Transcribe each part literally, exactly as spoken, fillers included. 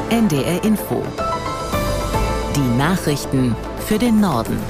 N D R Info. Die Nachrichten für den Norden.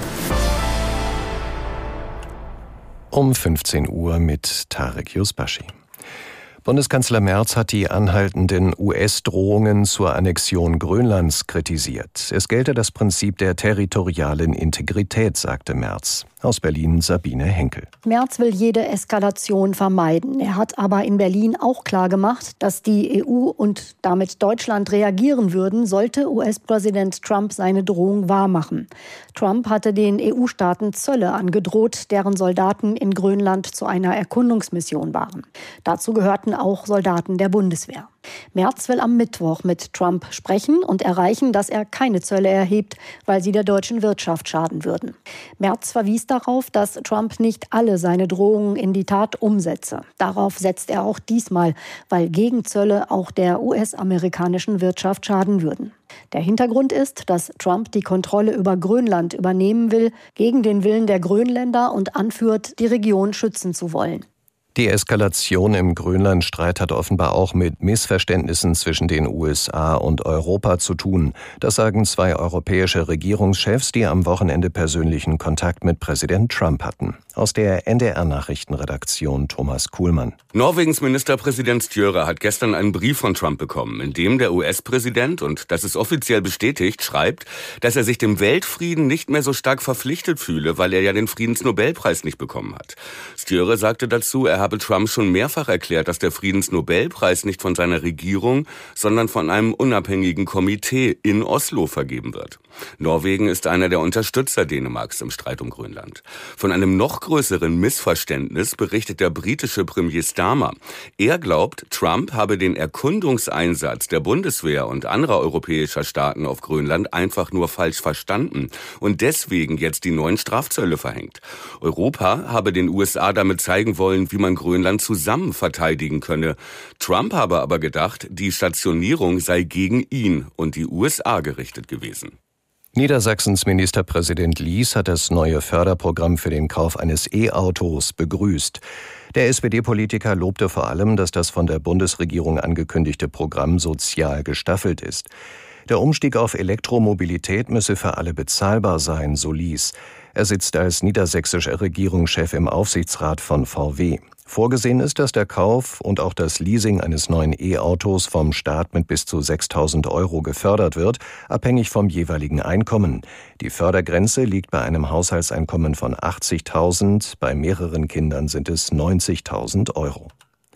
Um fünfzehn Uhr mit Tarek Yusbashi. Bundeskanzler Merz hat die anhaltenden U S-Drohungen zur Annexion Grönlands kritisiert. Es gelte das Prinzip der territorialen Integrität, sagte Merz. Aus Berlin Sabine Henkel. Merz will jede Eskalation vermeiden. Er hat aber in Berlin auch klargemacht, dass die E U und damit Deutschland reagieren würden, sollte U S-Präsident Trump seine Drohung wahrmachen. Trump hatte den E U-Staaten Zölle angedroht, deren Soldaten in Grönland zu einer Erkundungsmission waren. Dazu gehörten auch Soldaten der Bundeswehr. Merz will am Mittwoch mit Trump sprechen und erreichen, dass er keine Zölle erhebt, weil sie der deutschen Wirtschaft schaden würden. Merz verwies darauf, dass Trump nicht alle seine Drohungen in die Tat umsetze. Darauf setzt er auch diesmal, weil Gegenzölle auch der U S-amerikanischen Wirtschaft schaden würden. Der Hintergrund ist, dass Trump die Kontrolle über Grönland übernehmen will, gegen den Willen der Grönländer und anführt, die Region schützen zu wollen. Die Eskalation im Grönlandstreit hat offenbar auch mit Missverständnissen zwischen den U S A und Europa zu tun. Das sagen zwei europäische Regierungschefs, die am Wochenende persönlichen Kontakt mit Präsident Trump hatten. Aus der N D R-Nachrichtenredaktion Thomas Kuhlmann. Norwegens Ministerpräsident Støre hat gestern einen Brief von Trump bekommen, in dem der U S-Präsident, und das ist offiziell bestätigt, schreibt, dass er sich dem Weltfrieden nicht mehr so stark verpflichtet fühle, weil er ja den Friedensnobelpreis nicht bekommen hat. Støre sagte dazu, er habe Trump schon mehrfach erklärt, dass der Friedensnobelpreis nicht von seiner Regierung, sondern von einem unabhängigen Komitee in Oslo vergeben wird. Norwegen ist einer der Unterstützer Dänemarks im Streit um Grönland. Von einem noch größeren Missverständnis berichtet der britische Premier Starmer. Er glaubt, Trump habe den Erkundungseinsatz der Bundeswehr und anderer europäischer Staaten auf Grönland einfach nur falsch verstanden und deswegen jetzt die neuen Strafzölle verhängt. Europa habe den U S A damit zeigen wollen, wie man Grönland zusammen verteidigen könne. Trump habe aber gedacht, die Stationierung sei gegen ihn und die U S A gerichtet gewesen. Niedersachsens Ministerpräsident Lies hat das neue Förderprogramm für den Kauf eines E-Autos begrüßt. Der S P D-Politiker lobte vor allem, dass das von der Bundesregierung angekündigte Programm sozial gestaffelt ist. Der Umstieg auf Elektromobilität müsse für alle bezahlbar sein, so Lies. Er sitzt als niedersächsischer Regierungschef im Aufsichtsrat von V W. Vorgesehen ist, dass der Kauf und auch das Leasing eines neuen E-Autos vom Staat mit bis zu sechstausend Euro gefördert wird, abhängig vom jeweiligen Einkommen. Die Fördergrenze liegt bei einem Haushaltseinkommen von achtzigtausend, bei mehreren Kindern sind es neunzigtausend Euro.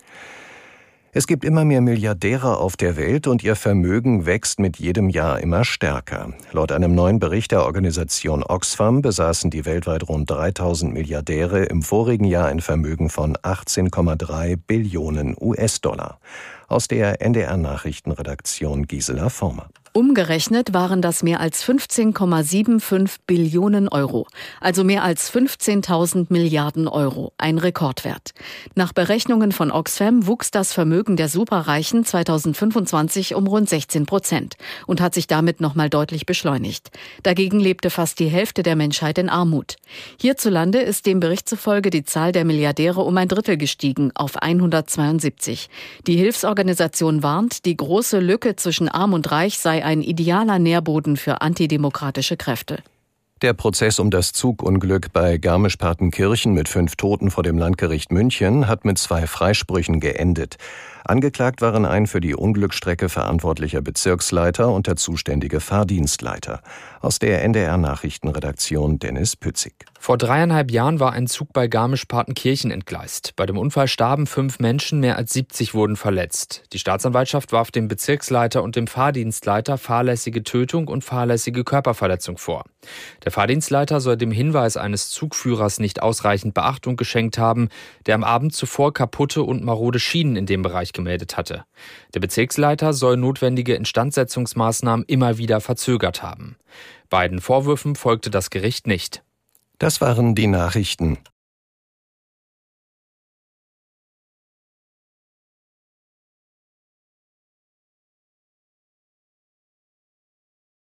Es gibt immer mehr Milliardäre auf der Welt und ihr Vermögen wächst mit jedem Jahr immer stärker. Laut einem neuen Bericht der Organisation Oxfam besaßen die weltweit rund dreitausend Milliardäre im vorigen Jahr ein Vermögen von achtzehn Komma drei Billionen U S-Dollar. Aus der N D R-Nachrichtenredaktion Gisela Former. Umgerechnet waren das mehr als fünfzehn Komma fünfundsiebzig Billionen Euro, also mehr als fünfzehntausend Milliarden Euro, ein Rekordwert. Nach Berechnungen von Oxfam wuchs das Vermögen der Superreichen zweitausendfünfundzwanzig um rund sechzehn Prozent und hat sich damit nochmal deutlich beschleunigt. Dagegen lebte fast die Hälfte der Menschheit in Armut. Hierzulande ist dem Bericht zufolge die Zahl der Milliardäre um ein Drittel gestiegen, auf hundertzweiundsiebzig. Die Hilfsorganisation warnt, die große Lücke zwischen Arm und Reich sei ein idealer Nährboden für antidemokratische Kräfte. Der Prozess um das Zugunglück bei Garmisch-Partenkirchen mit fünf Toten vor dem Landgericht München hat mit zwei Freisprüchen geendet. Angeklagt waren ein für die Unglücksstrecke verantwortlicher Bezirksleiter und der zuständige Fahrdienstleiter. Aus der N D R-Nachrichtenredaktion Dennis Pützig. Vor dreieinhalb Jahren war ein Zug bei Garmisch-Partenkirchen entgleist. Bei dem Unfall starben fünf Menschen, mehr als siebzig wurden verletzt. Die Staatsanwaltschaft warf dem Bezirksleiter und dem Fahrdienstleiter fahrlässige Tötung und fahrlässige Körperverletzung vor. Der Fahrdienstleiter soll dem Hinweis eines Zugführers nicht ausreichend Beachtung geschenkt haben, der am Abend zuvor kaputte und marode Schienen in dem Bereich gemeldet hatte. Der Bezirksleiter soll notwendige Instandsetzungsmaßnahmen immer wieder verzögert haben. Beiden Vorwürfen folgte das Gericht nicht. Das waren die Nachrichten.